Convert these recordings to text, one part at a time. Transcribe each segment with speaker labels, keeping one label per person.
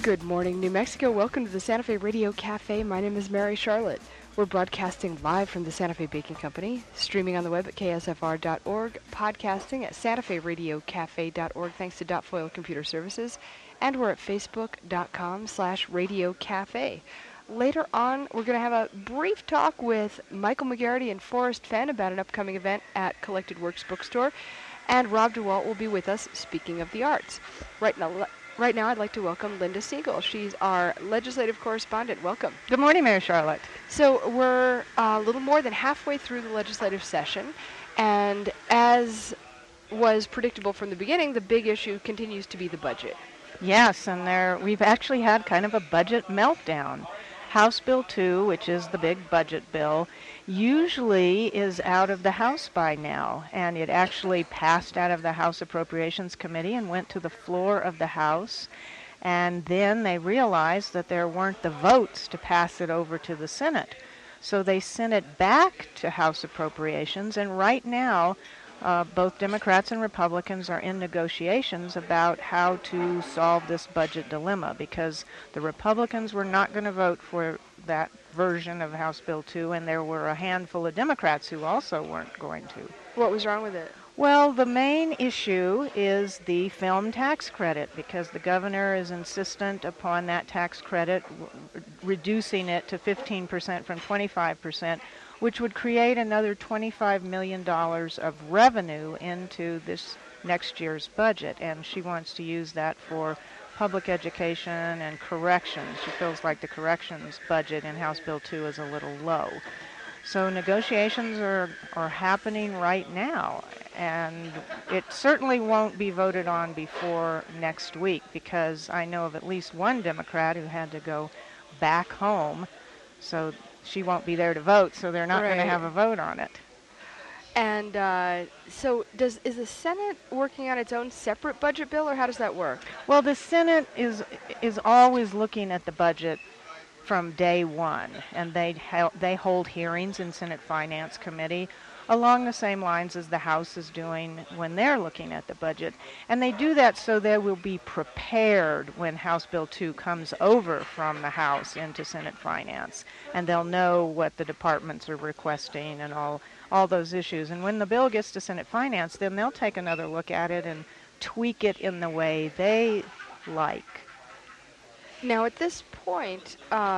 Speaker 1: Good morning, New Mexico. Welcome to the Santa Fe Radio Cafe. My name is Mary Charlotte. We're broadcasting live from the Santa Fe Baking Company, streaming on the web at ksfr.org, podcasting at santaferadiocafe.org thanks to Dot Foil Computer Services, and we're at facebook.com/Radio Cafe. Later on, we're going to have a brief talk with Michael McGarity and Forrest Fenn about an upcoming event at Collected Works Bookstore, and Rob DeWalt will be with us speaking of the arts. Right now, I'd like to welcome Linda Siegel. She's our legislative correspondent. Welcome.
Speaker 2: Good morning, Mary Charlotte.
Speaker 1: So we're a little more than halfway through the legislative session, and as was predictable from the beginning, the big issue continues to be the budget.
Speaker 2: Yes, and we've actually had kind of a budget meltdown. House Bill 2, which is the big budget bill, usually is out of the House by now, and it actually passed out of the House Appropriations Committee and went to the floor of the House, and then they realized that there weren't the votes to pass it over to the Senate. So they sent it back to House Appropriations, and right now both Democrats and Republicans are in negotiations about how to solve this budget dilemma, because the Republicans were not going to vote for that version of House Bill 2, and there were a handful of Democrats who also weren't going to.
Speaker 1: What was wrong with it?
Speaker 2: Well, the main issue is the film tax credit, because the governor is insistent upon that tax credit, reducing it to 15% from 25%, which would create another $25 million of revenue into this next year's budget. And she wants to use that for public education and corrections. She feels like the corrections budget in House Bill 2 is a little low. So negotiations are happening right now, and it certainly won't be voted on before next week, because I know of at least one Democrat who had to go back home, so she won't be there to vote, so they're not going to have a vote on it.
Speaker 1: And so is the Senate working on its own separate budget bill, or how does that work?
Speaker 2: Well, the Senate is always looking at the budget from day one, and they hold hearings in Senate Finance Committee along the same lines as the House is doing when they're looking at the budget. And they do that so they will be prepared when House Bill 2 comes over from the House into Senate Finance, and they'll know what the departments are requesting and all those issues. And when the bill gets to Senate Finance, then they'll take another look at it and tweak it in the way they like.
Speaker 1: Now, at this point,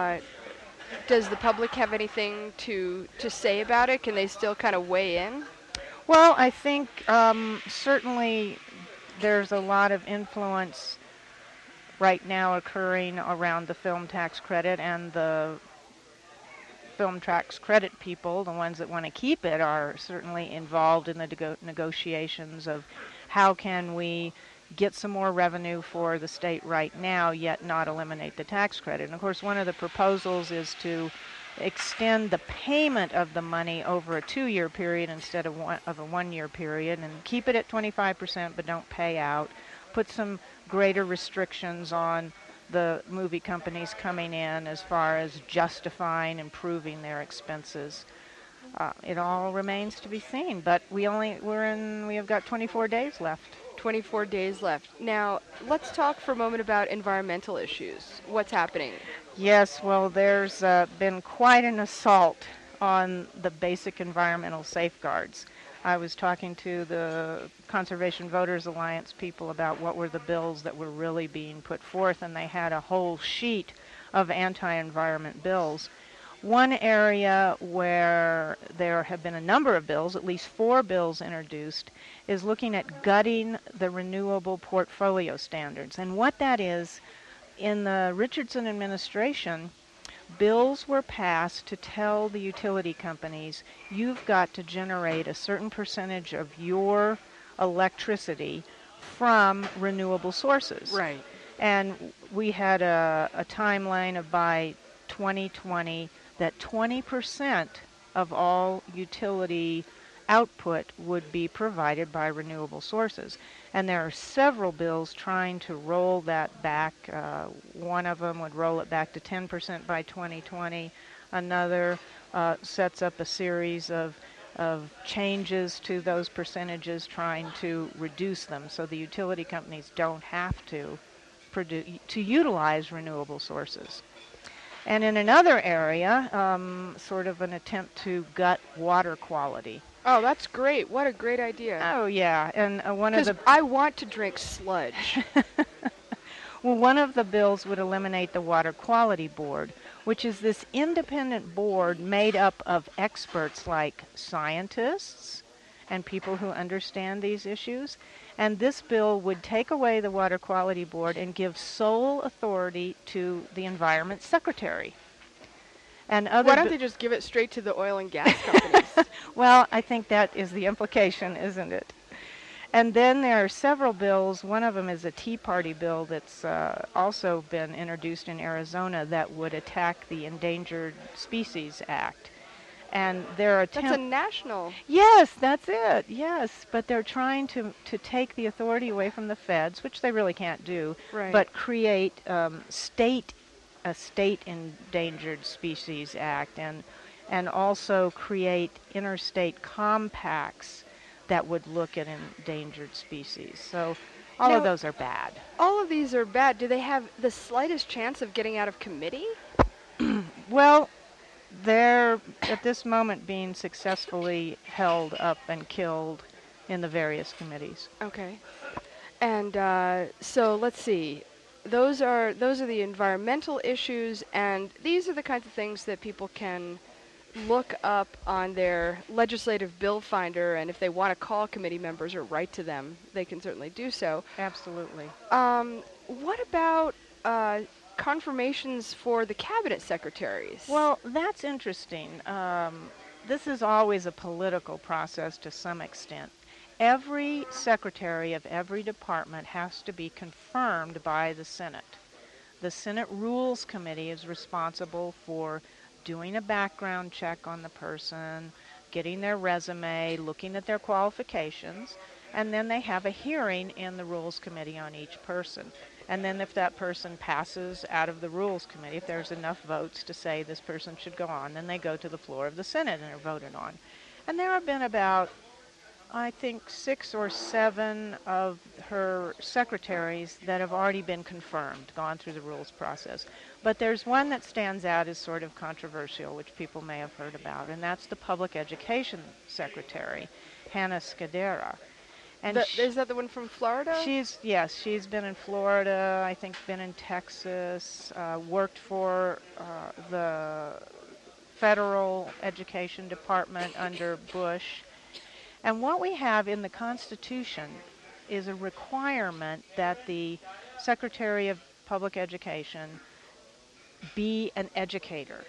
Speaker 1: does the public have anything to say about it? Can they still kind of weigh in?
Speaker 2: Well, I think certainly there's a lot of influence right now occurring around the film tax credit, and the film tax credit people, the ones that want to keep it, are certainly involved in the negotiations of how can we get some more revenue for the state right now, yet not eliminate the tax credit. And of course, one of the proposals is to extend the payment of the money over a 2-year period instead of a 1-year period, and keep it at 25% but don't pay out. Put some greater restrictions on the movie companies coming in as far as justifying and proving their expenses. It all remains to be seen, but we have got 24 days left.
Speaker 1: 24 days left. Now, let's talk for a moment about environmental issues. What's happening?
Speaker 2: Yes, well, there's been quite an assault on the basic environmental safeguards. I was talking to the Conservation Voters Alliance people about what were the bills that were really being put forth, and they had a whole sheet of anti-environment bills. One area where there have been a number of bills, at least 4 bills introduced, is looking at gutting the renewable portfolio standards. And what that is, in the Richardson administration, bills were passed to tell the utility companies, you've got to generate a certain percentage of your electricity from renewable sources.
Speaker 1: Right.
Speaker 2: And we had a timeline of by 2020 that 20% of all utility output would be provided by renewable sources. And there are several bills trying to roll that back. One of them would roll it back to 10% by 2020. Another sets up a series of changes to those percentages, trying to reduce them so the utility companies don't have to to utilize renewable sources. And in another area, sort of an attempt to gut water quality.
Speaker 1: Oh, that's great. What a great idea.
Speaker 2: Oh yeah, and one of
Speaker 1: Because
Speaker 2: the
Speaker 1: I want to drink sludge.
Speaker 2: well, one of the bills would eliminate the Water Quality Board, which is this independent board made up of experts like scientists and people who understand these issues. And this bill would take away the Water Quality Board and give sole authority to the Environment Secretary. And
Speaker 1: Why don't they just give it straight to the oil and gas companies?
Speaker 2: Well, I think that is the implication, isn't it? And then there are several bills. One of them is a Tea Party bill that's also been introduced in Arizona that would attack the Endangered Species Act. And they're
Speaker 1: That's a national.
Speaker 2: Yes, that's it. Yes, but they're trying to take the authority away from the feds, which they really can't do,
Speaker 1: Right.
Speaker 2: but create a state Endangered Species Act, and also create interstate compacts that would look at endangered species. So all
Speaker 1: Now,
Speaker 2: of those are bad.
Speaker 1: All of these are bad. Do they have the slightest chance of getting out of committee?
Speaker 2: Well, they're at this moment being successfully held up and killed in the various committees.
Speaker 1: Okay. And so let's see. Those are the environmental issues, and these are the kinds of things that people can look up on their legislative bill finder, and if they want to call committee members or write to them, they can certainly do so.
Speaker 2: Absolutely.
Speaker 1: What about confirmations for the cabinet secretaries?
Speaker 2: Well, that's interesting. This is always a political process to some extent. Every secretary of every department has to be confirmed by the Senate. The Senate Rules Committee is responsible for doing a background check on the person, getting their resume, looking at their qualifications, and then they have a hearing in the Rules Committee on each person. And then if that person passes out of the Rules Committee, if there's enough votes to say this person should go on, then they go to the floor of the Senate and are voted on. And there have been about, I think, 6 or 7 of her secretaries that have already been confirmed, gone through the rules process. But there's one that stands out as sort of controversial, which people may have heard about, and that's the Public Education Secretary, Hannah Scudera. And
Speaker 1: is that the one from Florida?
Speaker 2: She's been in Florida, I think been in Texas, worked for the Federal Education Department under Bush. And what we have in the Constitution is a requirement that the Secretary of Public Education be an educator.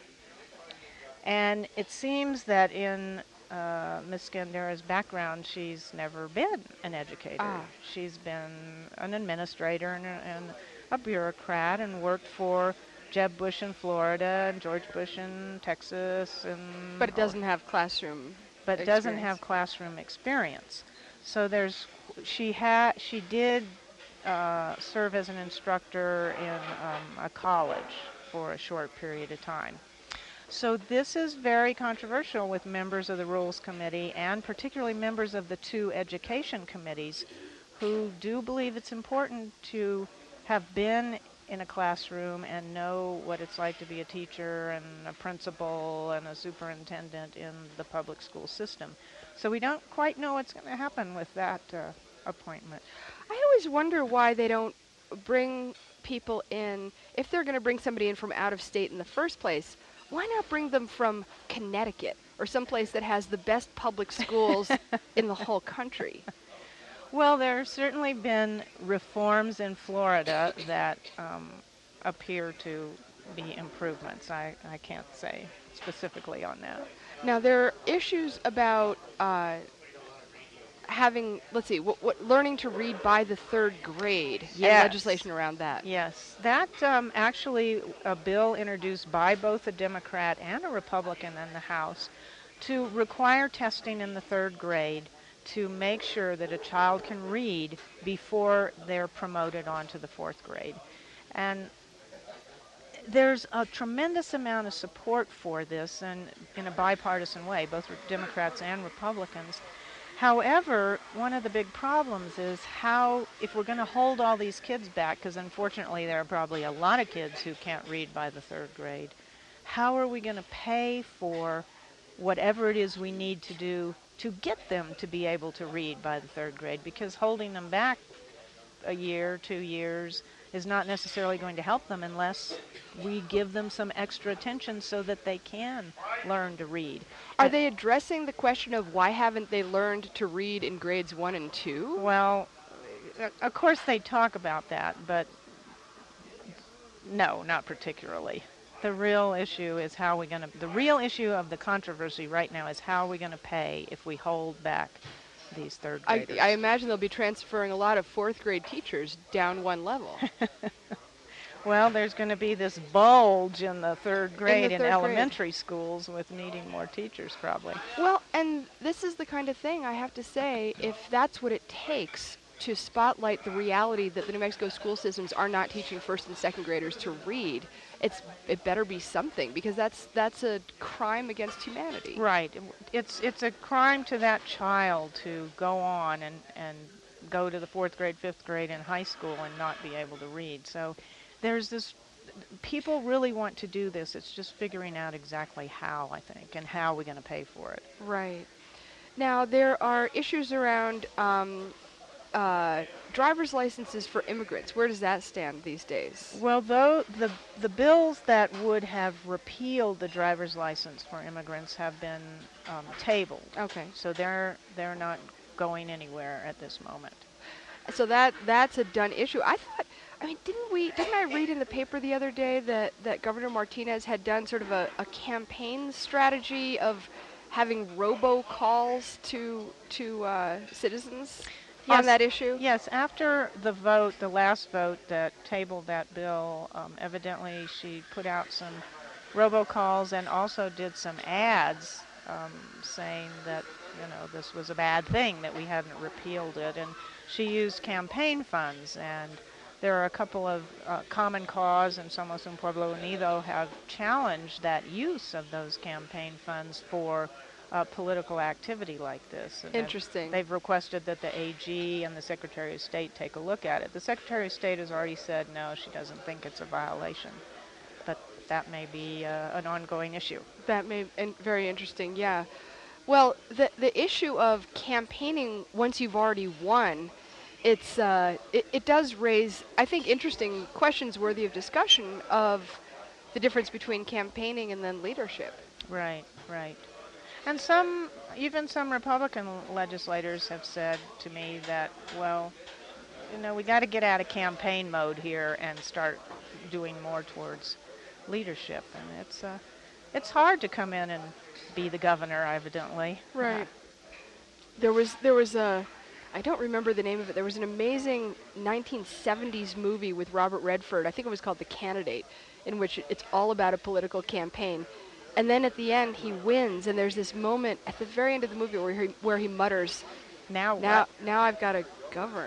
Speaker 2: And it seems that in Ms. Scudera's background, she's never been an educator. She's been an administrator and a bureaucrat and worked for Jeb Bush in Florida and George Bush in Texas.
Speaker 1: But it doesn't have classroom experience.
Speaker 2: Doesn't have classroom experience. So she did serve as an instructor in a college for a short period of time. So this is very controversial with members of the Rules Committee and particularly members of the 2 education committees who do believe it's important to have been in a classroom and know what it's like to be a teacher and a principal and a superintendent in the public school system. So we don't quite know what's going to happen with that appointment.
Speaker 1: I always wonder why they don't bring people in, if they're going to bring somebody in from out of state in the first place. Why not bring them from Connecticut or someplace that has the best public schools in the whole country?
Speaker 2: Well, there have certainly been reforms in Florida that appear to be improvements. I can't say specifically on that.
Speaker 1: Now, there are issues about having, learning to read by the 3rd grade and legislation around that.
Speaker 2: Yes, that's actually a bill introduced by both a Democrat and a Republican in the House to require testing in the 3rd grade to make sure that a child can read before they're promoted on to the 4th grade. And there's a tremendous amount of support for this, and in a bipartisan way, both Democrats and Republicans. However, one of the big problems is how, if we're going to hold all these kids back, because unfortunately there are probably a lot of kids who can't read by the 3rd grade, how are we going to pay for whatever it is we need to do to get them to be able to read by the 3rd grade? Because holding them back a year, 2 years is not necessarily going to help them unless we give them some extra attention so that they can learn to read.
Speaker 1: Are they addressing the question of why haven't they learned to read in grades 1 and 2?
Speaker 2: Well, of course they talk about that, but no, not particularly. The real issue is how we're going to, the real issue of the controversy right now is how are we going to pay if we hold back these 3rd graders.
Speaker 1: I imagine they'll be transferring a lot of 4th grade teachers down one level.
Speaker 2: Well, there's going to be this bulge in the 3rd grade in
Speaker 1: 3rd
Speaker 2: elementary schools with needing more teachers probably.
Speaker 1: Well, and this is the kind of thing I have to say, if that's what it takes to spotlight the reality that the New Mexico school systems are not teaching 1st and 2nd graders to read, it better be something, because that's a crime against humanity.
Speaker 2: Right. It's a crime to that child to go on and go to the 4th grade, 5th grade in high school and not be able to read. So there's this, people really want to do this. It's just figuring out exactly how, I think, and how we're going to pay for it.
Speaker 1: Right. Now, there are issues around driver's licenses for immigrants. Where does that stand these days?
Speaker 2: Well, though the bills that would have repealed the driver's license for immigrants have been tabled.
Speaker 1: Okay.
Speaker 2: So they're not going anywhere at this moment.
Speaker 1: So that's a done issue. I mean, didn't I read in the paper the other day that Governor Martinez had done sort of a campaign strategy of having robocalls to citizens on that issue?
Speaker 2: Yes, after the vote, the last vote that tabled that bill, evidently she put out some robocalls and also did some ads saying that, this was a bad thing, that we hadn't repealed it. And she used campaign funds, and there are a couple of Common Cause and Somos Un Pueblo Unido have challenged that use of those campaign funds for political activity like this. And
Speaker 1: Interesting.
Speaker 2: They've requested that the AG and the Secretary of State take a look at it. The Secretary of State has already said no, she doesn't think it's a violation. But that may be an ongoing issue.
Speaker 1: That may be very interesting, yeah. Well, the issue of campaigning once you've already won, it does raise, I think, interesting questions worthy of discussion of the difference between campaigning and then leadership.
Speaker 2: Right, right. And even some Republican legislators have said to me that, well, we got to get out of campaign mode here and start doing more towards leadership. And it's hard to come in and be the governor, evidently.
Speaker 1: Right. There was I don't remember the name of it. There was an amazing 1970s movie with Robert Redford. I think it was called The Candidate, in which it's all about a political campaign. And then at the end, he wins, and there's this moment at the very end of the movie where he mutters, Now I've got to govern."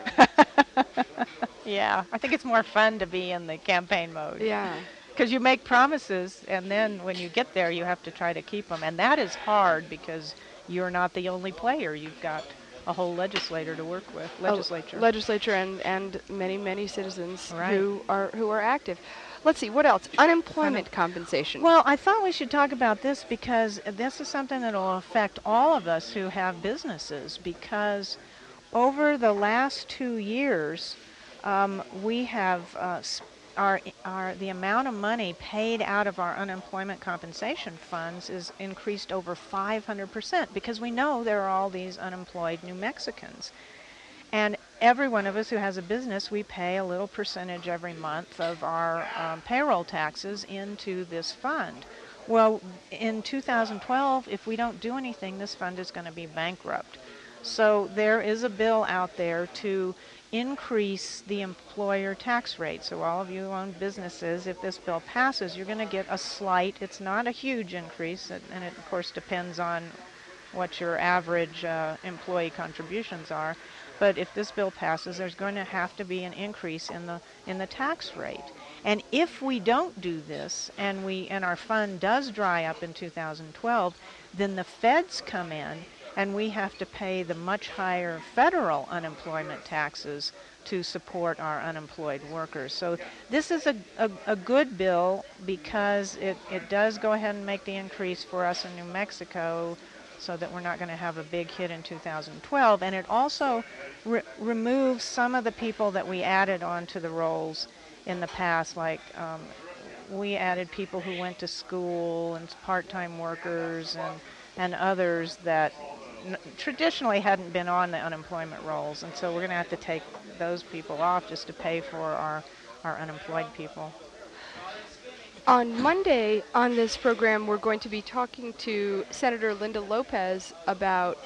Speaker 2: Yeah, I think it's more fun to be in the campaign mode.
Speaker 1: Yeah.
Speaker 2: Because you make promises, and then when you get there, you have to try to keep them. And that is hard because you're not the only player. You've got a whole legislature to work with.
Speaker 1: Legislature and many citizens who are active. Let's see, what else? Unemployment compensation.
Speaker 2: Well, I thought we should talk about this because this is something that will affect all of us who have businesses, because over the last 2 years, we have the amount of money paid out of our unemployment compensation funds is increased over 500% because we know there are all these unemployed New Mexicans. And every one of us who has a business, we pay a little percentage every month of our payroll taxes into this fund. Well, in 2012, if we don't do anything, this fund is going to be bankrupt. So there is a bill out there to increase the employer tax rate. So all of you who own businesses, if this bill passes, you're going to get a slight, it's not a huge increase, and it of course depends on what your average employee contributions are. But if this bill passes, there's going to have to be an increase in the tax rate. And if we don't do this, and our fund does dry up in 2012, then the feds come in and we have to pay the much higher federal unemployment taxes to support our unemployed workers. So this is a good bill because it does go ahead and make the increase for us in New Mexico so that we're not going to have a big hit in 2012. And it also removes some of the people that we added onto the rolls in the past, like we added people who went to school and part-time workers and others that traditionally hadn't been on the unemployment rolls, and so we're going to have to take those people off just to pay for our unemployed people.
Speaker 1: On Monday on this program, we're going to be talking to Senator Linda Lopez about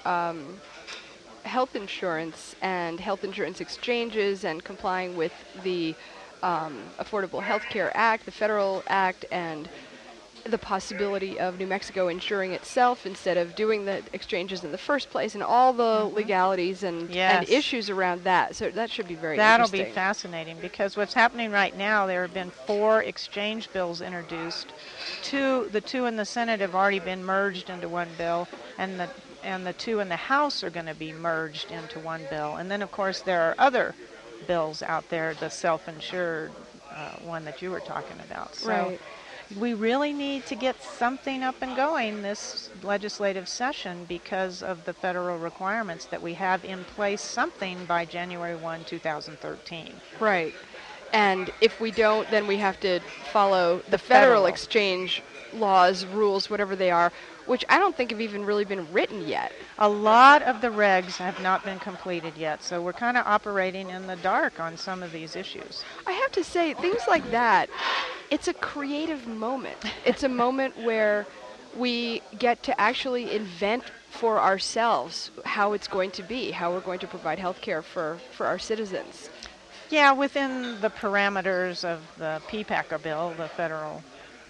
Speaker 1: health insurance and health insurance exchanges and complying with the Affordable Health Care Act, the federal act, and the possibility of New Mexico insuring itself instead of doing the exchanges in the first place, and all the legalities and issues around that. So that should be very interesting.
Speaker 2: That'll be fascinating, because what's happening right now, there have been 4 exchange bills introduced. The two in the Senate have already been merged into one bill, and the 2 in the House are going to be merged into one bill. And then, of course, there are other bills out there, the self-insured one that you were talking about. So
Speaker 1: right.
Speaker 2: We really need to get something up and going this legislative session because of the federal requirements that we have in place something by January 1, 2013.
Speaker 1: Right. And if we don't, then we have to follow the federal exchange laws, rules, whatever they are, which I don't think have even really been written yet.
Speaker 2: A lot of the regs have not been completed yet, so we're kind of operating in the dark on some of these issues.
Speaker 1: I have to say, things like that, it's a creative moment. It's a moment where we get to actually invent for ourselves how it's going to be, how we're going to provide health care for our citizens.
Speaker 2: Yeah, within the parameters of the PPACA bill, the federal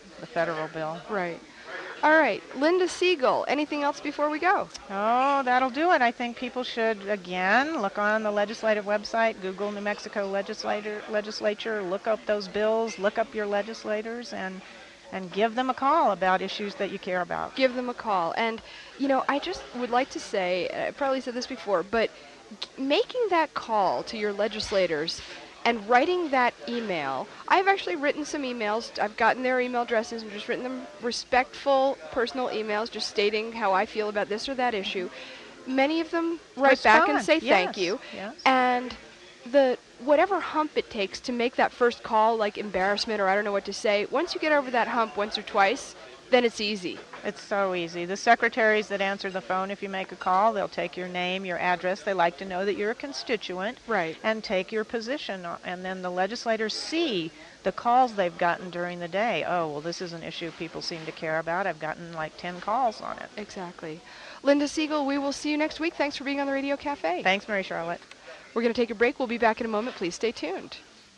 Speaker 2: bill.
Speaker 1: Right. All right, Linda Siegel, anything else before we go?
Speaker 2: Oh, that'll do it. I think people should, again, look on the legislative website, Google New Mexico legislature, look up those bills, look up your legislators, and give them a call about issues that you care about.
Speaker 1: Give them a call. And, I just would like to say, I probably said this before, but making that call to your legislators and writing that email. I've actually written some emails. I've gotten their email addresses. I've just written them respectful, personal emails, just stating how I feel about this or that issue. Many of them write back and say thank you.
Speaker 2: Yes.
Speaker 1: And whatever hump it takes to make that first call, like embarrassment or I don't know what to say, once you get over that hump once or twice, then it's easy.
Speaker 2: It's so easy. The secretaries that answer the phone, if you make a call, they'll take your name, your address. They like to know that you're a constituent.
Speaker 1: Right.
Speaker 2: And take your position. And then the legislators see the calls they've gotten during the day. Oh, well, this is an issue people seem to care about. I've gotten like 10 calls on it.
Speaker 1: Exactly. Linda Siegel, we will see you next week. Thanks for being on the Radio Cafe.
Speaker 2: Thanks, Mary Charlotte.
Speaker 1: We're going to take a break. We'll be back in a moment. Please stay tuned.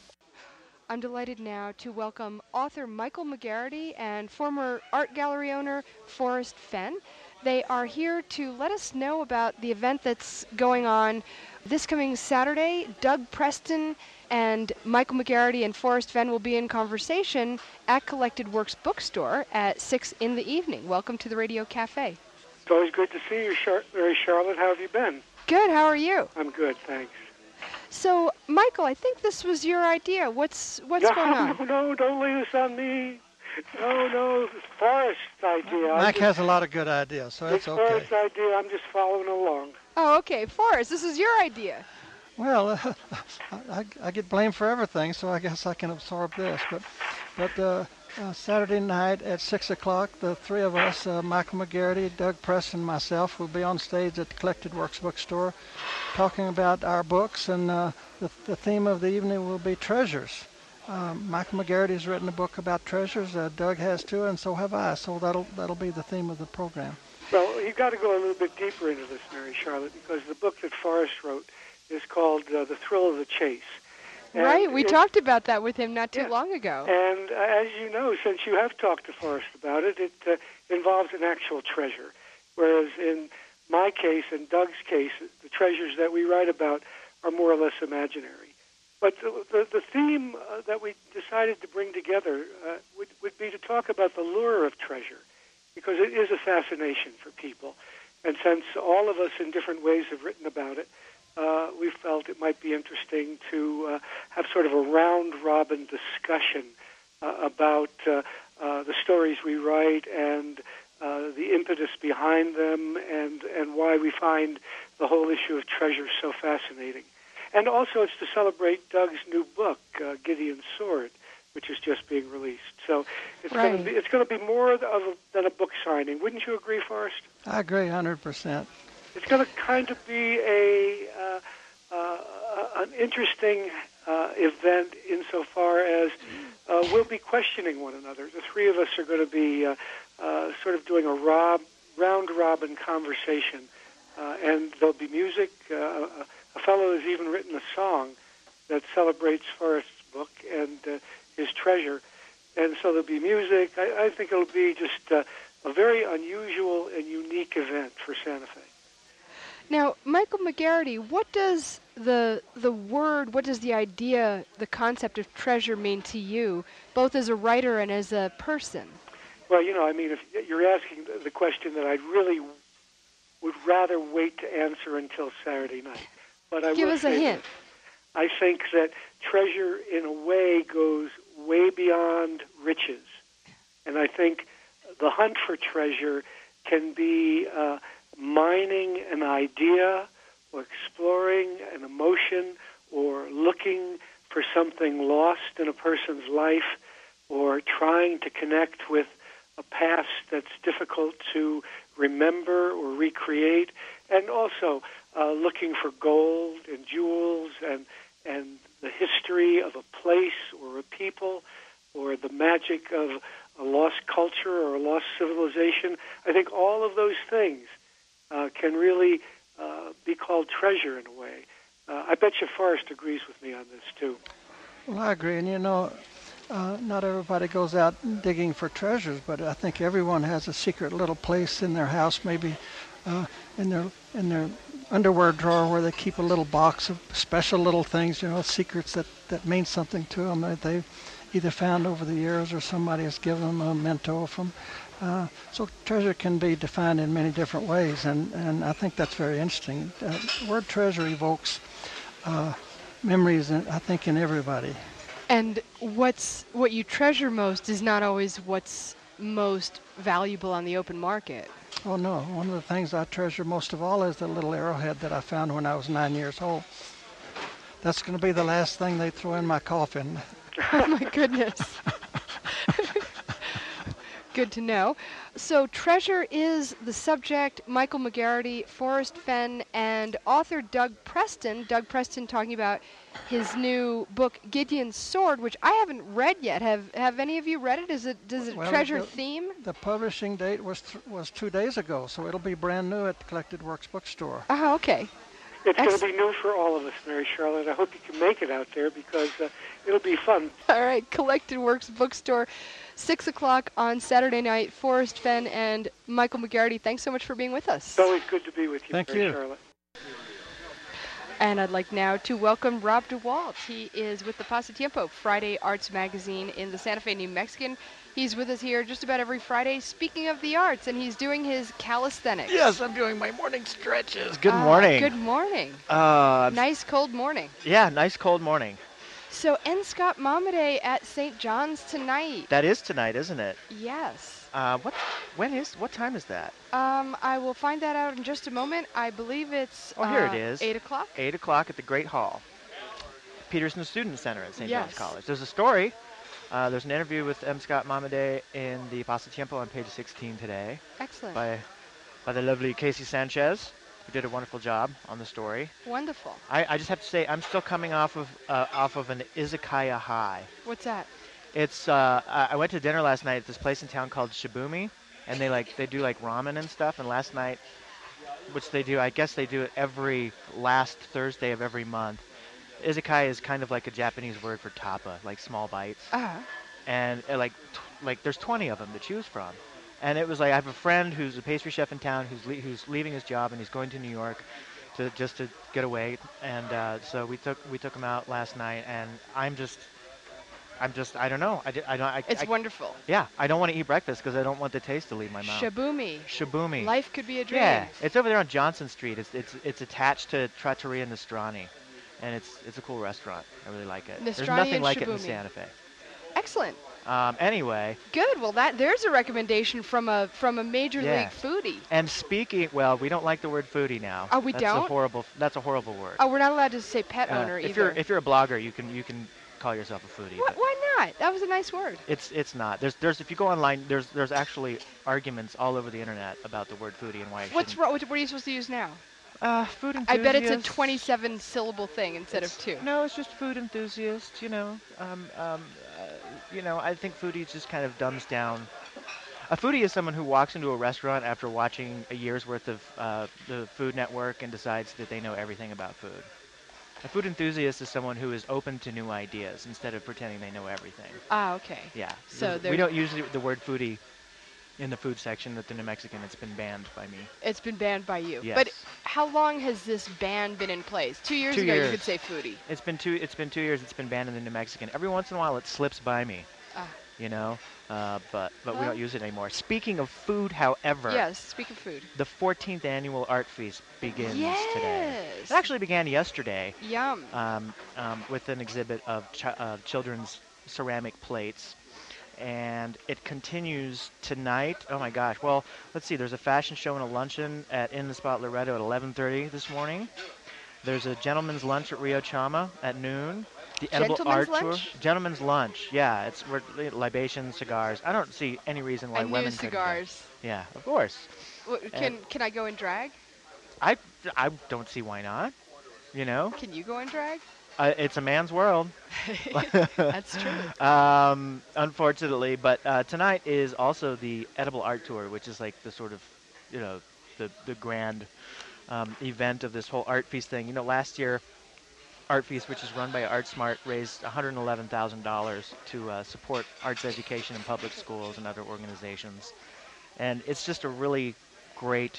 Speaker 1: I'm delighted now to welcome author Michael McGarrity and former art gallery owner Forrest Fenn. They are here to let us know about the event that's going on this coming Saturday. Doug Preston and Michael McGarrity and Forrest Fenn will be in conversation at Collected Works Bookstore at 6 in the evening. Welcome to the Radio Cafe.
Speaker 3: It's always good to see you, Mary Charlotte. How have you been?
Speaker 1: Good. How are you?
Speaker 3: I'm good, thanks.
Speaker 1: So, Michael, I think this was your idea. What's going on?
Speaker 3: No, don't lay this on me. No, it's Forrest's idea.
Speaker 4: Mike has a lot of good ideas, so it's okay.
Speaker 3: Forrest's idea. I'm just following along.
Speaker 1: Oh, okay. Forrest, this is your idea.
Speaker 4: Well, I get blamed for everything, so I guess I can absorb this. But Saturday night at 6 o'clock, the three of us, Michael McGarrity, Doug Preston, myself, will be on stage at the Collected Works Bookstore talking about our books, and the theme of the evening will be treasures. Michael McGarrity has written a book about treasures. Doug has too, and so have I. So that'll be the theme of the program.
Speaker 3: Well, you've got to go a little bit deeper into this, Mary Charlotte, because the book that Forrest wrote is called The Thrill of the Chase. And
Speaker 1: right, we talked about that with him not too long ago.
Speaker 3: And as you know, since you have talked to Forrest about it, it involves an actual treasure. Whereas in my case and Doug's case, the treasures that we write about are more or less imaginary. But the theme that we decided to bring together would be to talk about the lure of treasure, because it is a fascination for people. And since all of us in different ways have written about it, we felt it might be interesting to have sort of a round-robin discussion about the stories we write and the impetus behind them and why we find the whole issue of treasure so fascinating. And also it's to celebrate Doug's new book, Gideon's Sword, which is just being released. So it's
Speaker 1: Right.
Speaker 3: going to be more than a book signing. Wouldn't you agree, Forrest?
Speaker 4: I agree 100%.
Speaker 3: It's going to kind of be an interesting event insofar as we'll be questioning one another. The three of us are going to be sort of doing a round-robin conversation, and there'll be music. A fellow has even written a song that celebrates Forrest's book and his treasure, and so there'll be music. I think it'll be just a very unusual and unique event for Santa Fe.
Speaker 1: Now, Michael McGarity, what does the word, what does the idea, the concept of treasure mean to you, both as a writer and as a person?
Speaker 3: Well, I mean, if you're asking the question that I really would rather wait to answer until Saturday night. But I
Speaker 1: Give
Speaker 3: will
Speaker 1: us a
Speaker 3: say
Speaker 1: hint.
Speaker 3: this. I think that treasure, in a way, goes way beyond riches. And I think the hunt for treasure can be mining an idea or exploring an emotion or looking for something lost in a person's life or trying to connect with a past that's difficult to remember or recreate, and also looking for gold and jewels and the history of a place or a people or the magic of a lost culture or a lost civilization. I think all of those things can really be called treasure in a way. I bet you Forrest agrees with me on this too.
Speaker 4: Well, I agree. And not everybody goes out digging for treasures, but I think everyone has a secret little place in their house, maybe in their underwear drawer, where they keep a little box of special little things, secrets that mean something to them that they've either found over the years or somebody has given them a memento from. So treasure can be defined in many different ways, and I think that's very interesting. The word treasure evokes memories, I think, in everybody.
Speaker 1: And what you treasure most is not always what's most valuable on the open market.
Speaker 4: Oh no, one of the things I treasure most of all is the little arrowhead that I found when I was 9 years old. That's going to be the last thing they throw in my coffin.
Speaker 1: Oh my goodness. Good to know. So treasure is the subject. Michael McGarity, Forrest Fenn, and author Doug Preston. Doug Preston talking about his new book, Gideon's Sword, which I haven't read yet. Have any of you read it? Does it
Speaker 4: Well,
Speaker 1: treasure theme?
Speaker 4: The publishing date was 2 days ago, so it'll be brand new at the Collected Works bookstore.
Speaker 1: Oh, okay.
Speaker 3: It's going to be new for all of us, Mary Charlotte. I hope you can make it out there because it'll be fun.
Speaker 1: All right, Collected Works bookstore, 6 o'clock on Saturday night. Forrest Fenn and Michael McGarity, thanks so much for being with us.
Speaker 3: It's always good to be with you,
Speaker 4: Thank
Speaker 3: Mary
Speaker 4: you.
Speaker 3: Charlotte.
Speaker 1: And I'd like now to welcome Rob DeWalt. He is with the Pasatiempo, Friday Arts Magazine in the Santa Fe New Mexican. He's with us here just about every Friday, speaking of the arts, and he's doing his calisthenics.
Speaker 5: Yes, I'm doing my morning stretches. Good morning.
Speaker 1: Good morning.
Speaker 5: Uh,
Speaker 1: Nice cold morning.
Speaker 5: yeah, nice cold morning.
Speaker 1: So, N. Scott Momaday at St. John's tonight.
Speaker 5: That is tonight, isn't it?
Speaker 1: Yes.
Speaker 5: What time is that?
Speaker 1: I will find that out in just a moment. I believe it's
Speaker 5: Oh, here it is.
Speaker 1: 8 o'clock.
Speaker 5: 8 o'clock at the Great Hall, Peterson Student Center at St.
Speaker 1: Yes.
Speaker 5: John's College. There's a story. There's an interview with M. Scott Momaday in the Pasatiempo on page 16 today
Speaker 1: Excellent.
Speaker 5: by the lovely Casey Sanchez, who did a wonderful job on the story.
Speaker 1: Wonderful.
Speaker 5: I just have to say, I'm still coming off of an izakaya high.
Speaker 1: What's that?
Speaker 5: It's I went to dinner last night at this place in town called Shibumi, and they do like ramen and stuff. And last night, which they do, I guess they do it every last Thursday of every month. Izakaya is kind of like a Japanese word for tapa, like small bites. And like there's 20 of them to choose from. And it was like I have a friend who's a pastry chef in town who's leaving his job and he's going to New York to get away. And so we took him out last night, and I'm just I don't know. I don't.
Speaker 1: It's wonderful.
Speaker 5: Yeah, I don't want to eat breakfast because I don't want the taste to leave my mouth.
Speaker 1: Shabumi.
Speaker 5: Shabumi.
Speaker 1: Life could be a dream.
Speaker 5: Yeah, it's over there on Johnson Street. It's attached to Trattoria Nostrani, and it's a cool restaurant. I really like it. There's
Speaker 1: Nostrani
Speaker 5: nothing
Speaker 1: and
Speaker 5: like it in
Speaker 1: Shabumi.
Speaker 5: Santa Fe.
Speaker 1: Excellent.
Speaker 5: Anyway.
Speaker 1: Good. Well, there's a recommendation from a major league foodie.
Speaker 5: And speaking, well, we don't like the word foodie now.
Speaker 1: Oh, we don't?
Speaker 5: That's a horrible word.
Speaker 1: Oh, we're not allowed to say pet owner either.
Speaker 5: If you're a blogger, you can call yourself a foodie.
Speaker 1: Why not? That was a nice word.
Speaker 5: It's not. There's if you go online, there's actually arguments all over the internet about the word foodie and why.
Speaker 1: What's wrong? What are you supposed to use now?
Speaker 5: Food enthusiast.
Speaker 1: I bet it's a 27-syllable thing instead of 2.
Speaker 5: No, it's just food enthusiast. I think foodie just kind of dumbs down. A foodie is someone who walks into a restaurant after watching a year's worth of the Food Network and decides that they know everything about food. A food enthusiast is someone who is open to new ideas instead of pretending they know everything.
Speaker 1: Ah, okay.
Speaker 5: Yeah.
Speaker 1: So
Speaker 5: we don't use the word foodie in the food section at the New Mexican. It's been banned by me.
Speaker 1: It's been banned by you.
Speaker 5: Yes.
Speaker 1: But how long has this ban been in place? 2 years ago, you could say foodie.
Speaker 5: It's been 2 years. It's been banned in the New Mexican. Every once in a while, it slips by me. But we don't use it anymore. Speaking of food, however.
Speaker 1: Yes. Speak of food.
Speaker 5: The 14th annual Art Feast begins today.
Speaker 1: Yes.
Speaker 5: It actually began yesterday.
Speaker 1: Yum.
Speaker 5: With an exhibit of children's ceramic plates. And it continues tonight. Oh my gosh. Well, let's see. There's a fashion show and a luncheon at In the Spot Loretto at 11:30 this morning. There's a gentleman's lunch at Rio Chama at noon. The edible art tour. Gentleman's lunch. Yeah, we're libations, cigars. I don't see any reason why women couldn't.
Speaker 1: Cigars.
Speaker 5: Yeah, of course.
Speaker 1: Can I go in drag?
Speaker 5: I don't see why not.
Speaker 1: Can you go in drag?
Speaker 5: It's a man's world.
Speaker 1: That's true.
Speaker 5: Unfortunately, but tonight is also the edible art tour, which is like the sort of, the grand event of this whole Art Feast thing. Last year, Art Feast, which is run by ArtSmart, raised $111,000 to support arts education in public schools and other organizations. And it's just a really great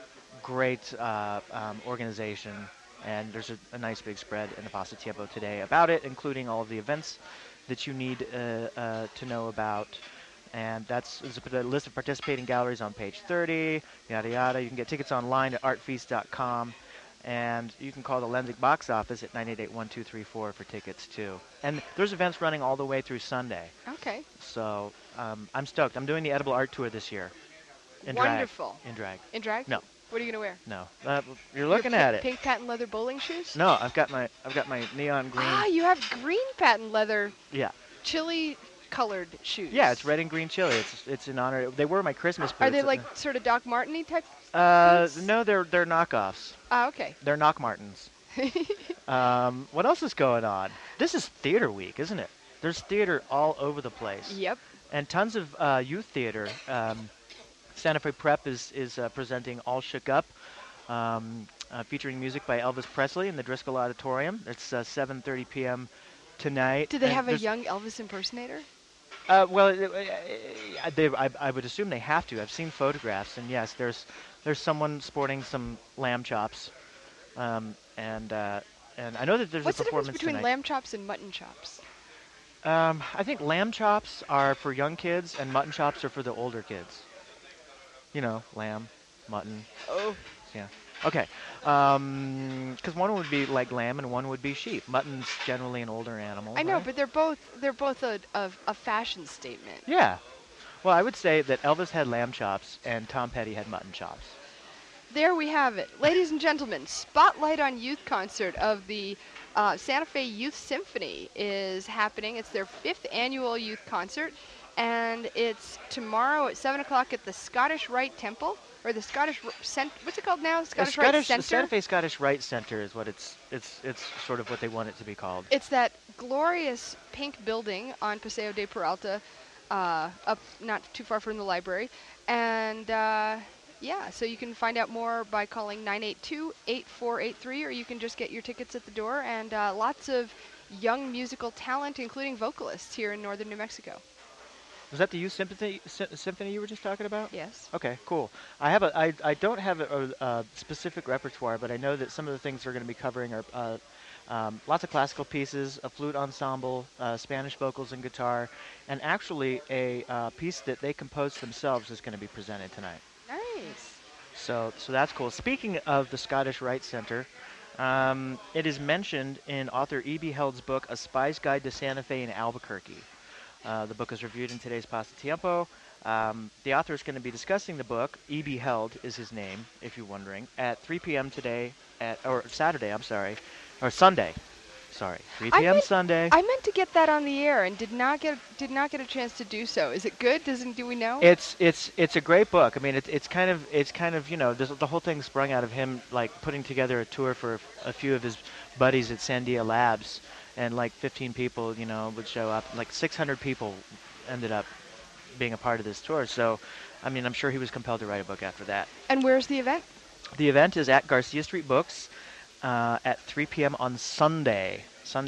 Speaker 5: organization. And there's a nice big spread in the Pasta Tiempo today about it, including all of the events that you need to know about. And there's a list of participating galleries on page 30, yada yada. You can get tickets online at artfeast.com. And you can call the Lenzik box office at 988-1234 for tickets, too. And there's events running all the way through Sunday.
Speaker 1: Okay.
Speaker 5: So I'm stoked. I'm doing the edible art tour this year.
Speaker 1: Wonderful.
Speaker 5: In drag.
Speaker 1: In drag?
Speaker 5: No.
Speaker 1: What are you going to wear?
Speaker 5: No. You're looking at it.
Speaker 1: Pink patent leather bowling shoes?
Speaker 5: No, I've got my neon green.
Speaker 1: Ah, you have green patent leather.
Speaker 5: Yeah.
Speaker 1: Chili colored shoes.
Speaker 5: Yeah, it's red and green chili. It's in honor. They were my Christmas boots.
Speaker 1: Are they like sort of Doc Marteny type boots?
Speaker 5: No, they're knockoffs.
Speaker 1: Ah, okay.
Speaker 5: They're Knock Martens. What else is going on? This is theater week, isn't it? There's theater all over the place.
Speaker 1: Yep.
Speaker 5: And tons of youth theater. Santa Fe Prep is presenting All Shook Up, featuring music by Elvis Presley in the Driscoll Auditorium. It's 7:30 p.m. tonight.
Speaker 1: Do they have a young Elvis impersonator?
Speaker 5: Well, I would assume they have to. I've seen photographs, and yes, there's someone sporting some lamb chops, and I know that there's
Speaker 1: What's
Speaker 5: a performance tonight. What's the difference
Speaker 1: between lamb chops and mutton chops?
Speaker 5: I think lamb chops are for young kids, and mutton chops are for the older kids. Lamb, mutton.
Speaker 1: Oh.
Speaker 5: Yeah. Okay. Because one would be like lamb and one would be sheep. Mutton's generally an older animal.
Speaker 1: I know,
Speaker 5: right?
Speaker 1: but they're both a fashion statement.
Speaker 5: Yeah. Well, I would say that Elvis had lamb chops and Tom Petty had mutton chops.
Speaker 1: There we have it. Ladies and gentlemen, Spotlight on Youth concert of the Santa Fe Youth Symphony is happening. It's their 5th annual youth concert. And it's tomorrow at 7 o'clock at the Scottish Rite Temple, or the Scottish Center. What's it called now? Scottish Rite Center?
Speaker 5: The Santa Fe Scottish Rite Center is what it's sort of what they want it to be called.
Speaker 1: It's that glorious pink building on Paseo de Peralta, up not too far from the library. And so you can find out more by calling 982-8483, or you can just get your tickets at the door. And lots of young musical talent, including vocalists here in northern New Mexico.
Speaker 5: Was that the Youth Symphony you were just talking about?
Speaker 1: Yes.
Speaker 5: Okay, cool. I don't have a specific repertoire, but I know that some of the things we're going to be covering are Lots of classical pieces, a flute ensemble, Spanish vocals and guitar, and actually a piece that they composed themselves is going to be presented tonight.
Speaker 1: Nice.
Speaker 5: So that's cool. Speaking of the Scottish Rite Center, it is mentioned in author E.B. Held's book, A Spy's Guide to Santa Fe and Albuquerque. The book is reviewed in today's Pasatiempo. The author is going to be discussing the book. E.B. Held is his name, if you're wondering, at 3 p.m. today, or Saturday, or Sunday. 3 p.m. Sunday.
Speaker 1: I meant to get that on the air and did not get a chance to do so. Is it good? Do we know?
Speaker 5: It's a great book. I mean, it's kind of the whole thing sprung out of him like putting together a tour for a few of his buddies at Sandia Labs, and like 15 people would show up. Like 600 people ended up being a part of this tour. So, I mean, I'm sure he was compelled to write a book after that.
Speaker 1: And where's the event?
Speaker 5: The event is at Garcia Street Books at 3 p.m. on Sunday.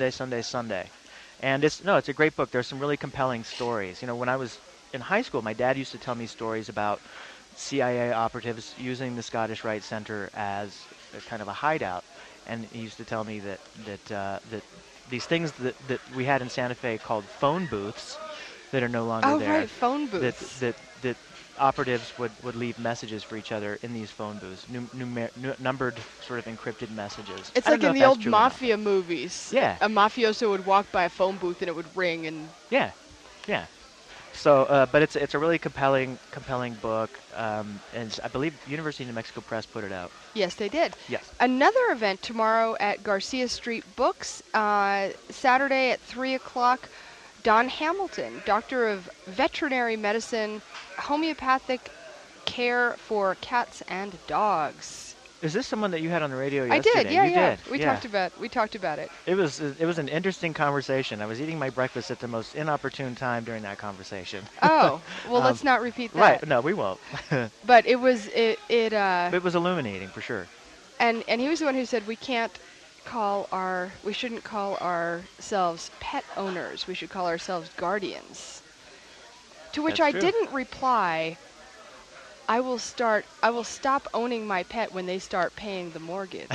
Speaker 5: And it's a great book. There's some really compelling stories. When I was in high school, my dad used to tell me stories about CIA operatives using the Scottish Rite Center as a kind of a hideout. And he used to tell me that these things that we had in Santa Fe called phone booths that are no longer there.
Speaker 1: Oh, right, phone booths.
Speaker 5: That operatives would leave messages for each other in these phone booths, numbered sort of encrypted messages.
Speaker 1: It's like in the old mafia movies.
Speaker 5: Yeah.
Speaker 1: A mafioso would walk by a phone booth and it would ring and...
Speaker 5: Yeah. So, but it's a really compelling book, and I believe University of New Mexico Press put it out.
Speaker 1: Yes, they did.
Speaker 5: Yes.
Speaker 1: Another event tomorrow at Garcia Street Books, Saturday at 3 o'clock. Don Hamilton, doctor of veterinary medicine, homeopathic care for cats and dogs.
Speaker 5: Is this someone that you had on the radio yesterday?
Speaker 1: I did, yeah,
Speaker 5: you
Speaker 1: yeah.
Speaker 5: Did.
Speaker 1: We talked about it.
Speaker 5: It was an interesting conversation. I was eating my breakfast at the most inopportune time during that conversation.
Speaker 1: Oh, well, let's not repeat that.
Speaker 5: Right? No, we won't.
Speaker 1: But it was
Speaker 5: It was illuminating for sure.
Speaker 1: And he was the one who said we shouldn't call ourselves pet owners. We should call ourselves guardians. To which
Speaker 5: That's
Speaker 1: I
Speaker 5: true.
Speaker 1: didn't reply. I will stop owning my pet when they start paying the mortgage.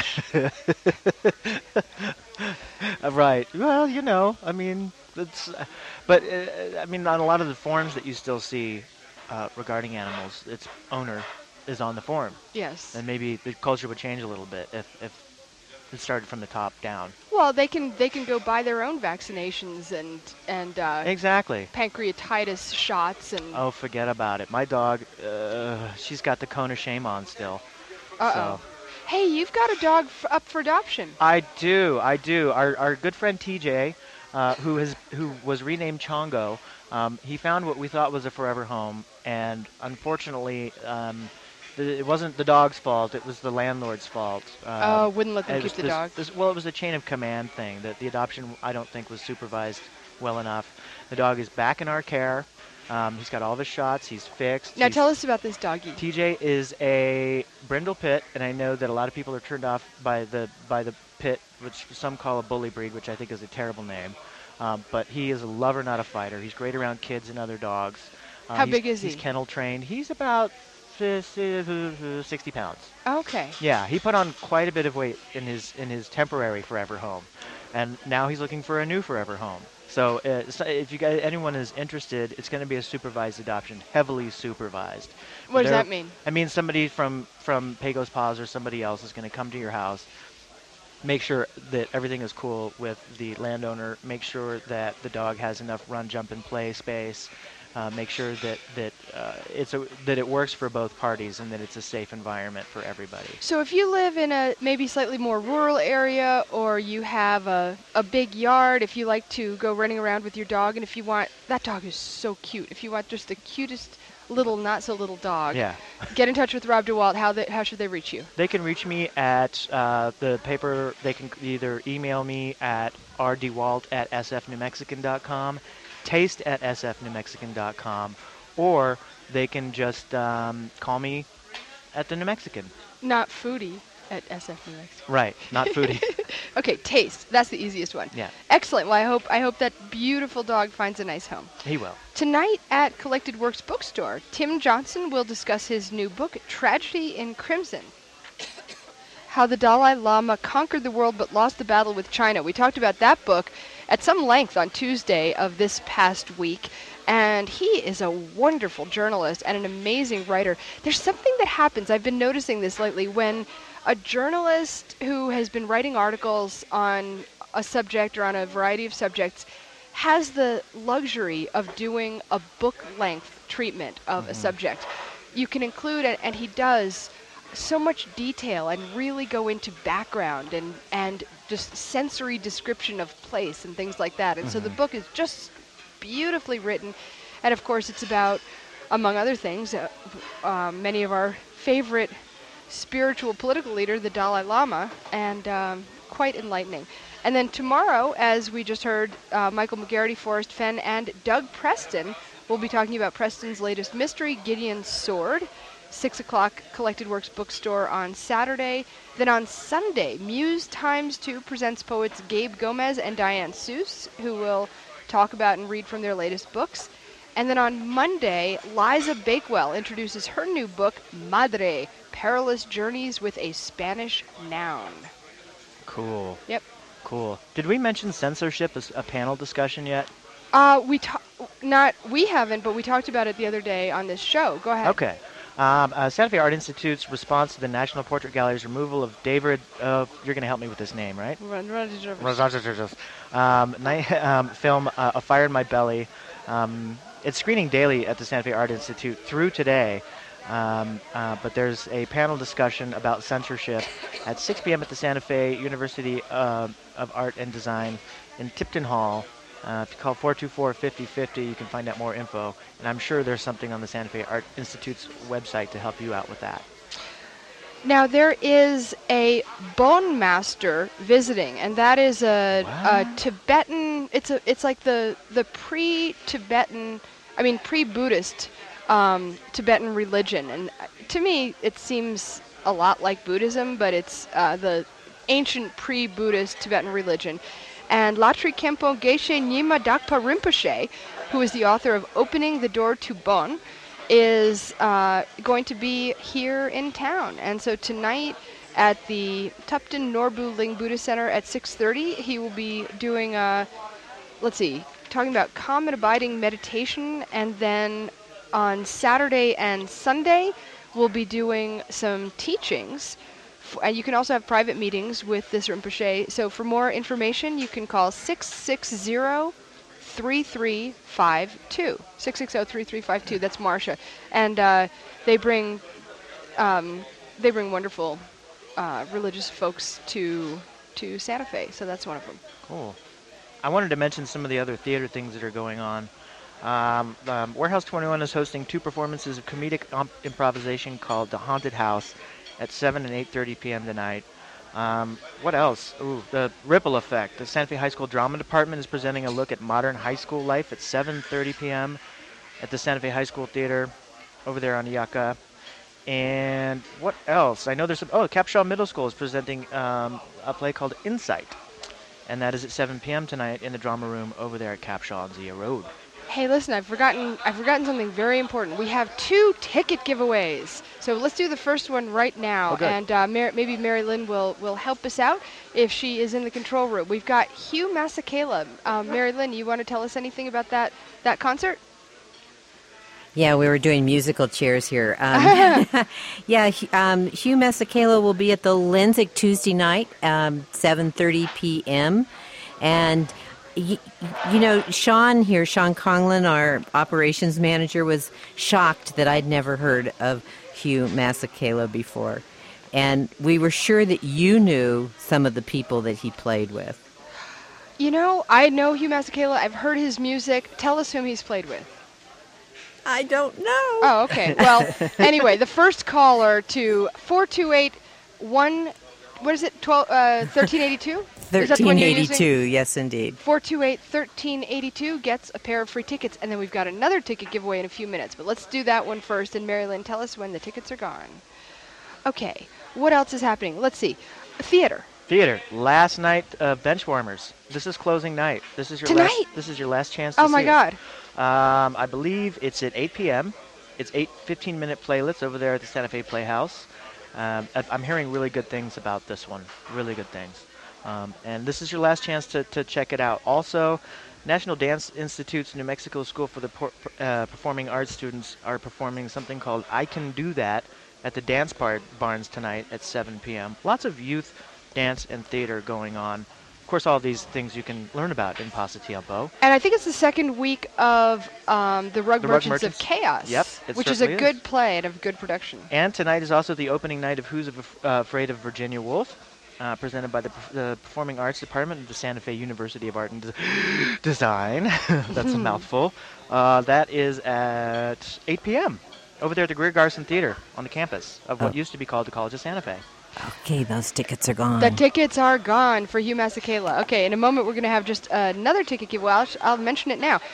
Speaker 5: Right. Well, I mean, but I mean, on a lot of the forums that you still see regarding animals, its owner is on the forum.
Speaker 1: Yes.
Speaker 5: And maybe the culture would change a little bit if it started from the top down.
Speaker 1: Well, they can go buy their own vaccinations and
Speaker 5: Exactly.
Speaker 1: pancreatitis shots and.
Speaker 5: Oh, forget about it. My dog, she's got the cone of shame on still.
Speaker 1: Uh-oh. Hey, you've got a dog up for adoption.
Speaker 5: I do. Our good friend TJ, who was renamed Chongo, he found what we thought was a forever home, and unfortunately, it wasn't the dog's fault. It was the landlord's fault.
Speaker 1: Wouldn't let them keep the dog.
Speaker 5: It was a chain of command thing. That the adoption, I don't think, was supervised well enough. The dog is back in our care. He's got all of his shots. He's fixed.
Speaker 1: Now tell us about this doggy.
Speaker 5: TJ is a brindle pit, and I know that a lot of people are turned off by the pit, which some call a bully breed, which I think is a terrible name. But he is a lover, not a fighter. He's great around kids and other dogs.
Speaker 1: How big is he?
Speaker 5: He's kennel trained. He's about 60 pounds.
Speaker 1: Okay.
Speaker 5: Yeah, he put on quite a bit of weight in his temporary forever home, and now he's looking for a new forever home. So if anyone is interested, it's going to be a supervised adoption, heavily supervised.
Speaker 1: What does that mean?
Speaker 5: I mean, somebody from Pagos Paws or somebody else is going to come to your house, make sure that everything is cool with the landowner, make sure that the dog has enough run, jump, and play space, make sure that it works for both parties and that it's a safe environment for everybody.
Speaker 1: So if you live in a maybe slightly more rural area, or you have a big yard, if you like to go running around with your dog, and if you want, that dog is so cute. If you want just the cutest little not so little dog,
Speaker 5: Yeah.
Speaker 1: get in touch with Rob DeWalt. How should they reach you?
Speaker 5: They can reach me at the paper. They can either email me at rdewalt@sfnewmexican.com, taste@sfnewmexican.com, or they can just call me at the New Mexican.
Speaker 1: Not foodie at SF New Mexico.
Speaker 5: Right, not foodie.
Speaker 1: Okay, taste. That's the easiest one.
Speaker 5: Yeah.
Speaker 1: Excellent. Well, I hope that beautiful dog finds a nice home.
Speaker 5: He will.
Speaker 1: Tonight at Collected Works Bookstore, Tim Johnson will discuss his new book, Tragedy in Crimson. How the Dalai Lama Conquered the World but Lost the Battle with China. We talked about that book at some length on Tuesday of this past week. And he is a wonderful journalist and an amazing writer. There's something that happens, I've been noticing this lately, when a journalist who has been writing articles on a subject or on a variety of subjects has the luxury of doing a book-length treatment of a subject. You can include, and he does, so much detail and really go into background and just sensory description of place and things like that. And so the book is just beautifully written. And of course, it's about, among other things, many of our favorite spiritual political leader, the Dalai Lama, and quite enlightening. And then tomorrow, as we just heard, Michael McGarity, Forrest Fenn, and Doug Preston will be talking about Preston's latest mystery, Gideon's Sword. 6 o'clock, Collected Works Bookstore on Saturday. Then on Sunday, Muse Times 2 presents poets Gabe Gomez and Diane Seuss, who will talk about and read from their latest books. And then on Monday, Liza Bakewell introduces her new book, Madre, Perilous Journeys with a Spanish Noun.
Speaker 5: Cool.
Speaker 1: Yep.
Speaker 5: Cool. Did we mention censorship as a panel discussion yet?
Speaker 1: We haven't, but we talked about it the other day on this show. Go ahead.
Speaker 5: Okay. Santa Fe Art Institute's response to the National Portrait Gallery's removal of David, you're going to help me with this name, right? Film A Fire in My Belly. It's screening daily at the Santa Fe Art Institute through today, but there's a panel discussion about censorship at 6 p.m. at the Santa Fe University of Art and Design in Tipton Hall. If you call 424-5050, you can find out more info. And I'm sure there's something on the Santa Fe Art Institute's website to help you out with that.
Speaker 1: Now, there is a bone master visiting, and that is a Tibetan, it's like the pre-Tibetan, pre-Buddhist Tibetan religion. And to me, it seems a lot like Buddhism, but it's the ancient pre-Buddhist Tibetan religion. And Latri Kempo Geshe Nyima Dakpa Rinpoche, who is the author of Opening the Door to Bon, is going to be here in town. And so tonight at the Tupton Norbu Ling Buddhist Center at 6:30, he will be doing, talking about calm and abiding meditation. And then on Saturday and Sunday, we'll be doing some teachings. And you can also have private meetings with this Rinpoche. So for more information, you can call 660-3352. 660-3352. That's Marcia. And they bring wonderful religious folks to Santa Fe. So that's one of them.
Speaker 5: Cool. I wanted to mention some of the other theater things that are going on. Warehouse 21 is hosting 2 performances of comedic improvisation called The Haunted House at 7 and 8:30 p.m. tonight. What else? The Ripple Effect. The Santa Fe High School Drama Department is presenting a look at modern high school life at 7:30 p.m. at the Santa Fe High School Theater over there on Yucca. And what else? I know there's some... Capshaw Middle School is presenting a play called Insight. And that is at 7 p.m. tonight in the drama room over there at Capshaw on Zia Road.
Speaker 1: Hey, listen, I've forgotten something very important. We have 2 ticket giveaways. So let's do the first one right now. And maybe Mary Lynn will help us out if she is in the control room. We've got Hugh Masekela. Mary Lynn, you want to tell us anything about that concert?
Speaker 6: Yeah, we were doing musical chairs here. Hugh Masekela will be at the Lensic Tuesday night, 7:30 p.m. And Sean Conglin, our operations manager, was shocked that I'd never heard of Hugh Masekela before. And we were sure that you knew some of the people that he played with.
Speaker 1: I know Hugh Masekela. I've heard his music. Tell us whom he's played with.
Speaker 6: I don't know.
Speaker 1: Oh, okay. Well, anyway, the first caller to 1382?
Speaker 6: 1382, yes, indeed.
Speaker 1: 428-1382 gets a pair of free tickets, and then we've got another ticket giveaway in a few minutes. But let's do that one first, and Mary Lynn, tell us when the tickets are gone. Okay, what else is happening? Let's see. Theater.
Speaker 5: Last night, Benchwarmers. This is closing night. This is your
Speaker 1: Tonight?
Speaker 5: This is your last chance to see
Speaker 1: Oh my God.
Speaker 5: I believe it's at 8 p.m. It's 8 15-minute playlets over there at the Santa Fe Playhouse. I'm hearing really good things about this one, really good things. And this is your last chance to check it out. Also, National Dance Institute's New Mexico School for the Performing Arts students are performing something called I Can Do That at the Dance Barns tonight at 7 p.m. Lots of youth dance and theater going on. Of course, all these things you can learn about in Pasatiempo.
Speaker 1: And I think it's the second week of the Rug Merchants of Chaos.
Speaker 5: Yep, it
Speaker 1: which is a
Speaker 5: certainly
Speaker 1: good play and a good production.
Speaker 5: And tonight is also the opening night of Who's Afraid of Virginia Woolf, presented by the Performing Arts Department of the Santa Fe University of Art and Design. That's a mouthful. That is at 8 p.m. over there at the Greer Garson Theater on the campus of what used to be called the College of Santa Fe.
Speaker 6: Okay, those tickets are gone.
Speaker 1: The tickets are gone for Hugh Masekela. Okay, in a moment we're going to have just another ticket giveaway. I'll mention it now.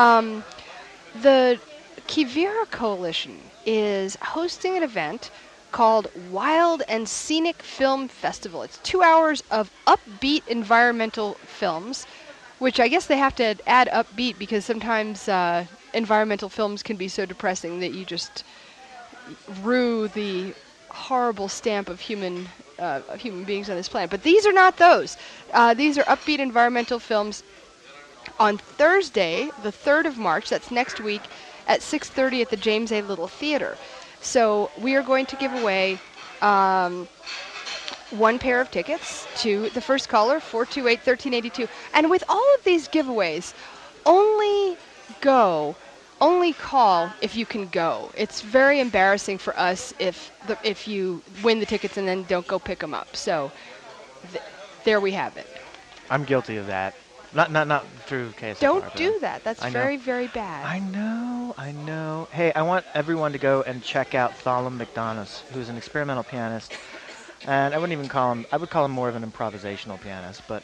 Speaker 1: The Quivira Coalition is hosting an event called Wild and Scenic Film Festival. It's 2 hours of upbeat environmental films, which I guess they have to add upbeat because sometimes environmental films can be so depressing that you just rue the horrible stamp of human beings on this planet. But these are not those. These are upbeat environmental films on Thursday, the 3rd of March, that's next week, at 6:30 at the James A. Little Theater. So we are going to give away one pair of tickets to the first caller, 428-1382. And with all of these giveaways, only call if you can go. It's very embarrassing for us if you win the tickets and then don't go pick them up. So there we have it.
Speaker 5: I'm guilty of that. Not through KSFR.
Speaker 1: Don't do that. That's
Speaker 5: I know.
Speaker 1: very, very bad.
Speaker 5: I know. Hey, I want everyone to go and check out Thalum McDonough, who's an experimental pianist. And I wouldn't even call him, I would call him more of an improvisational pianist, but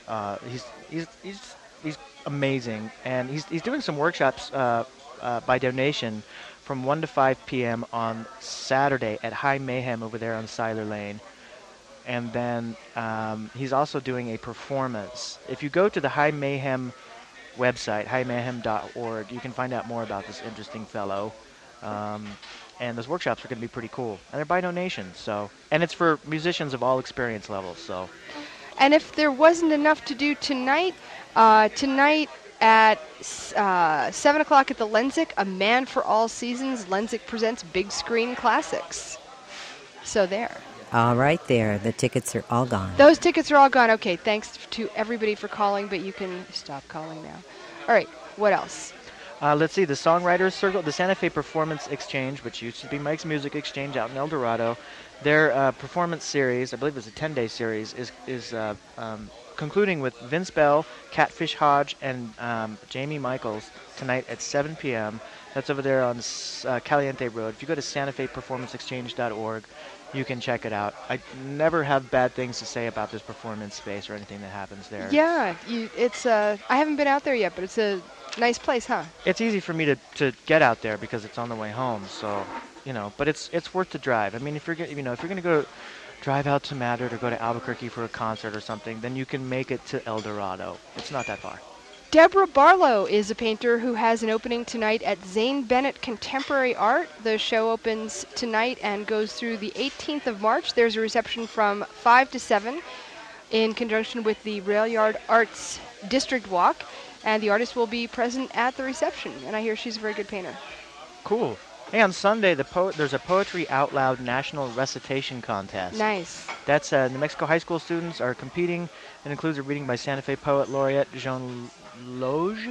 Speaker 5: he's amazing. And he's doing some workshops by donation from 1 to 5 p.m. on Saturday at High Mayhem over there on Siler Lane. And then he's also doing a performance. If you go to the High Mayhem website, highmayhem.org, you can find out more about this interesting fellow. And those workshops are going to be pretty cool. And they're by donation, so. And it's for musicians of all experience levels, so.
Speaker 1: And if there wasn't enough to do tonight, tonight at 7 o'clock at the Lensic, A Man for All Seasons, Lensic presents Big Screen Classics. So there.
Speaker 6: All right there. The tickets are all gone.
Speaker 1: Those tickets are all gone. Okay, thanks to everybody for calling, but you can stop calling now. All right, what else?
Speaker 5: Let's see, the Songwriters Circle, the Santa Fe Performance Exchange, which used to be Mike's Music Exchange out in El Dorado, their performance series, I believe it's a 10-day series, is concluding with Vince Bell, Catfish Hodge, and Jamie Michaels tonight at 7 p.m. That's over there on Caliente Road. If you go to santafeperformanceexchange.org, you can check it out. I never have bad things to say about this performance space or anything that happens there.
Speaker 1: Yeah, it's I haven't been out there yet, but it's a nice place, huh?
Speaker 5: It's easy for me to get out there because it's on the way home, so, but it's worth the drive. I mean, if you're going to go drive out to Madrid or go to Albuquerque for a concert or something, then you can make it to El Dorado. It's not that far.
Speaker 1: Deborah Barlow is a painter who has an opening tonight at Zane Bennett Contemporary Art. The show opens tonight and goes through the 18th of March. There's a reception from 5 to 7 in conjunction with the Rail Yard Arts District Walk, and the artist will be present at the reception, and I hear she's a very good painter.
Speaker 5: Cool. Hey, on Sunday, there's a Poetry Out Loud National Recitation Contest.
Speaker 1: Nice.
Speaker 5: That's New Mexico high school students are competing. It includes a reading by Santa Fe Poet Laureate Joan Logie.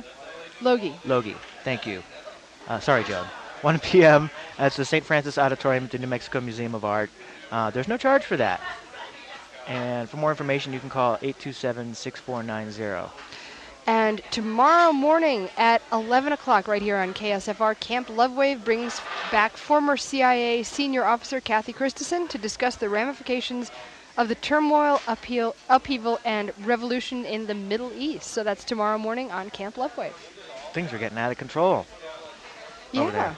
Speaker 5: Thank you. Sorry, Joan. 1 p.m. at the St. Francis Auditorium at the New Mexico Museum of Art. There's no charge for that. And for more information, you can call 827-6490.
Speaker 1: And tomorrow morning at 11 o'clock right here on KSFR, Camp Lovewave brings back former CIA senior officer Kathy Christensen to discuss the ramifications of the turmoil, upheaval, and revolution in the Middle East. So that's tomorrow morning on Camp Lovewave.
Speaker 5: Things are getting out of control. Over there.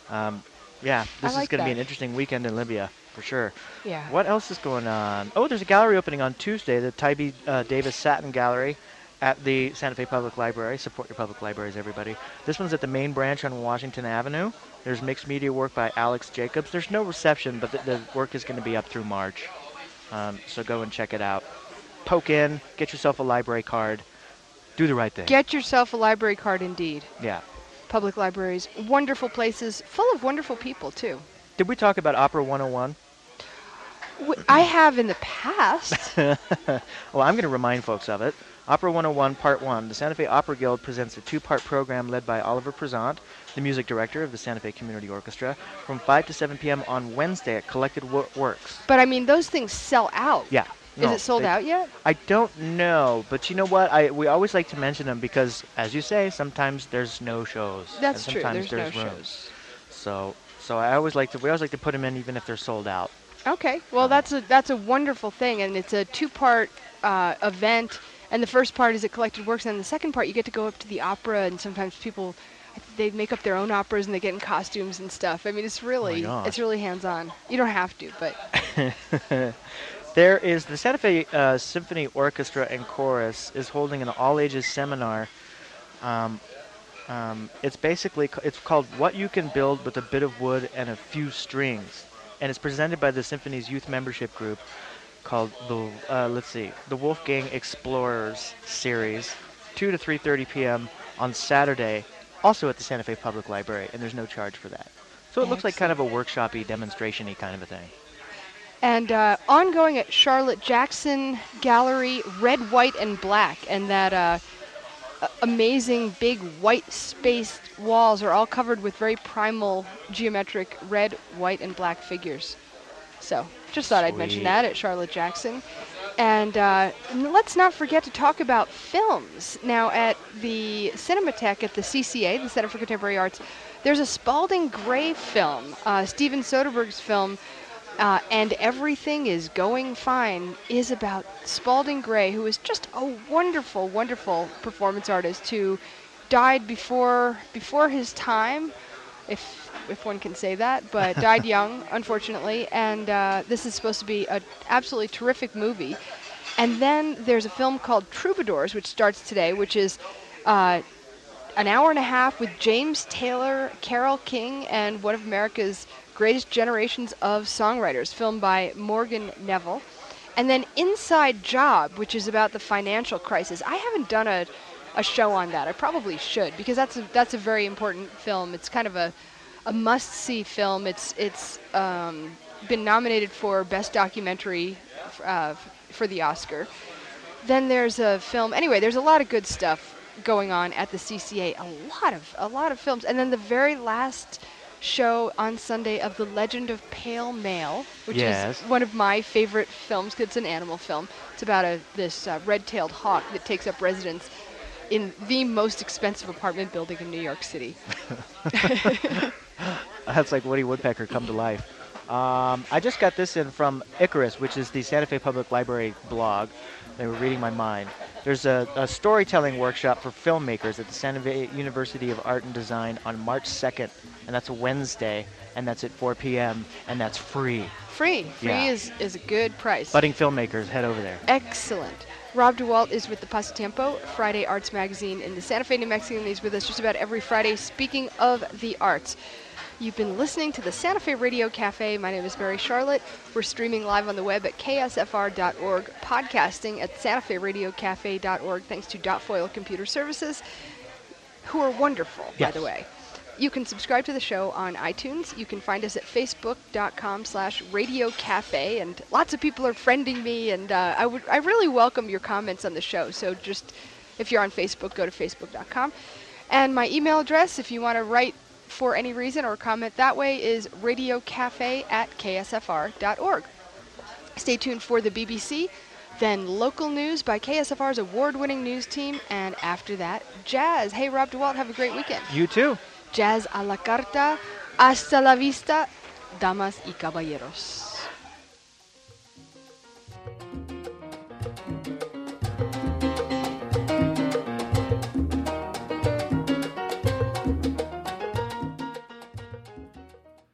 Speaker 5: This is going to be an interesting weekend in Libya, for sure.
Speaker 1: Yeah.
Speaker 5: What else is going on? Oh, there's a gallery opening on Tuesday, the Tybee Davis Satin Gallery at the Santa Fe Public Library. Support your public libraries, everybody. This one's at the main branch on Washington Avenue. There's mixed media work by Alex Jacobs. There's no reception, but the work is going to be up through March. So go and check it out. Poke in, get yourself a library card, do the right thing.
Speaker 1: Get yourself a library card, indeed.
Speaker 5: Yeah.
Speaker 1: Public libraries, wonderful places, full of wonderful people, too.
Speaker 5: Did we talk about Opera 101?
Speaker 1: I have in the past.
Speaker 5: Well, I'm going to remind folks of it. Opera 101, Part 1. The Santa Fe Opera Guild presents a two-part program led by Oliver Prezant, the music director of the Santa Fe Community Orchestra, from 5 to 7 p.m. on Wednesday at Collected Works.
Speaker 1: But, I mean, those things sell out.
Speaker 5: Yeah.
Speaker 1: Is it sold out yet?
Speaker 5: I don't know, but you know what? We always like to mention them because, as you say, sometimes there's no shows.
Speaker 1: That's
Speaker 5: and
Speaker 1: true.
Speaker 5: Sometimes
Speaker 1: There's no
Speaker 5: room.
Speaker 1: shows.
Speaker 5: So we always like to put them in even if they're sold out.
Speaker 1: Okay. Well, that's a wonderful thing, and it's a two-part event. And the first part is at Collected Works, and the second part you get to go up to the opera, and sometimes people they make up their own operas and they get in costumes and stuff. I mean, it's really hands-on. You don't have to, but.
Speaker 5: There is the Santa Fe Symphony Orchestra and Chorus is holding an all-ages seminar. It's called "What You Can Build with a Bit of Wood and a Few Strings," and it's presented by the Symphony's youth membership group called the Wolfgang Explorers Series, 2 to 3:30 p.m. on Saturday, also at the Santa Fe Public Library, and there's no charge for that. So it looks like kind of a workshop-y, demonstration-y kind of a thing.
Speaker 1: And ongoing at Charlotte Jackson Gallery, Red, White, and Black, and that amazing big white spaced walls are all covered with very primal geometric red, white, and black figures. So just thought I'd mention that at Charlotte Jackson. And let's not forget to talk about films. Now at the Cinematheque at the CCA, the Center for Contemporary Arts, there's a Spalding Gray film, Steven Soderbergh's film, And Everything Is Going Fine, is about Spalding Gray, who is just a wonderful, wonderful performance artist who died before his time, if one can say that, but died young, unfortunately. And this is supposed to be an absolutely terrific movie. And then there's a film called Troubadours, which starts today, which is an hour and a half with James Taylor, Carole King, and one of America's greatest generations of songwriters, filmed by Morgan Neville. And then Inside Job, which is about the financial crisis. I haven't done a show on that. I probably should, because that's a very important film. It's kind of a must-see film. It's been nominated for Best Documentary for the Oscar. Then there's a film. Anyway, there's a lot of good stuff going on at the CCA. A lot of films. And then the very last show on Sunday of The Legend of Pale Male, which is one of my favorite films, 'cause it's an animal film. It's about this red-tailed hawk that takes up residence in the most expensive apartment building in New York City.
Speaker 5: That's like Woody Woodpecker come to life. I just got this in from Icarus, which is the Santa Fe Public Library blog. They were reading my mind. There's a storytelling workshop for filmmakers at the Santa Fe University of Art and Design on March 2nd, and that's a Wednesday, and that's at 4 p.m., and that's free.
Speaker 1: Free is a good price.
Speaker 5: Budding filmmakers, head over there.
Speaker 1: Excellent. Rob DeWalt is with the Pasatiempo, Friday Arts Magazine in the Santa Fe, New Mexico, and he's with us just about every Friday speaking of the arts. You've been listening to the Santa Fe Radio Cafe. My name is Mary Charlotte. We're streaming live on the web at ksfr.org, podcasting at santaferadiocafe.org, thanks to Dot Foil Computer Services, who are wonderful, by the way. You can subscribe to the show on iTunes. You can find us at facebook.com/Radio Cafe, and lots of people are friending me, and I really welcome your comments on the show. So just, if you're on Facebook, go to facebook.com. And my email address, if you want to write for any reason or comment that way, is radiocafe@ksfr.org. Stay tuned for the BBC, then local news by KSFR's award-winning news team, and after that, jazz. Hey, Rob DeWalt, have a great weekend.
Speaker 5: You too.
Speaker 1: Jazz a la carta. Hasta la vista, damas y caballeros.